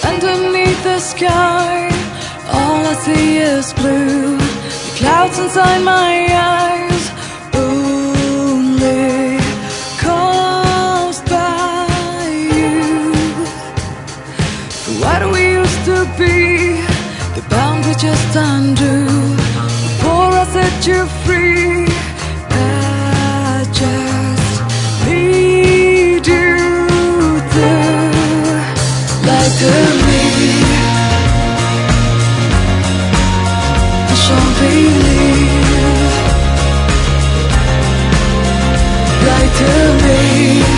Underneath the sky, all I see is blue. The clouds inside my eyes, only caused by you. But what we used to be, the boundary just undo. Before I set you free, I just need you through. Like to me, I shall believe. Like to me.